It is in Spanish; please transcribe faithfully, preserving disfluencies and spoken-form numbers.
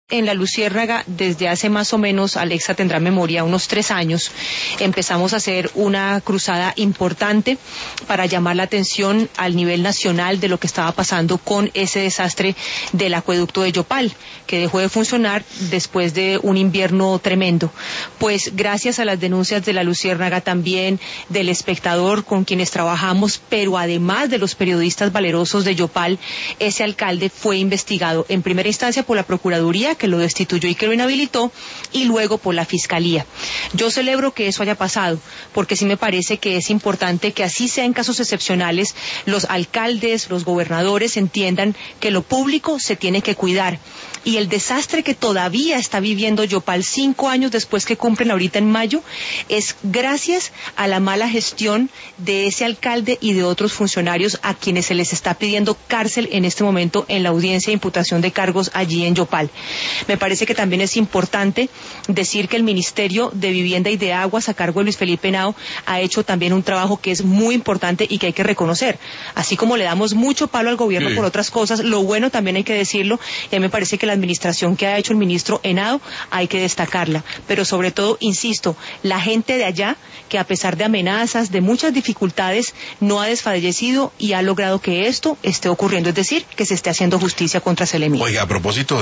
En La Luciérnaga, desde hace más o menos, Alexa tendrá memoria, unos tres años, empezamos a hacer una cruzada importante para llamar la atención al nivel nacional de lo que estaba pasando con ese desastre del acueducto de Yopal, que dejó de funcionar después de un invierno tremendo. Pues gracias a las denuncias de La Luciérnaga, también del Espectador con quienes trabajamos, pero además de los periodistas valerosos de Yopal, ese alcalde fue investigado en primera instancia por la Procuraduría, que lo destituyó y que lo inhabilitó, y luego por la Fiscalía. Yo celebro que eso haya pasado, porque sí me parece que es importante que así sea en casos excepcionales, los alcaldes, los gobernadores entiendan que lo público se tiene que cuidar. Y el desastre que todavía está viviendo Yopal cinco años después que cumplen ahorita en mayo, es gracias a la mala gestión de ese alcalde y de otros funcionarios a quienes se les está pidiendo cárcel en este momento en la audiencia de imputación de cargos allí en Yopal. Me parece que también es importante decir que el Ministerio de Vivienda y de Aguas, a cargo de Luis Felipe Henao, ha hecho también un trabajo que es muy importante y que hay que reconocer. Así como le damos mucho palo al gobierno sí. por otras cosas, lo bueno también hay que decirlo, y a mí me parece que la administración que ha hecho el ministro Henao hay que destacarla. Pero sobre todo, insisto, la gente de allá, que a pesar de amenazas, de muchas dificultades, no ha desfallecido y ha logrado que esto esté ocurriendo, es decir, que se esté haciendo justicia contra Selemí. Oiga, a propósito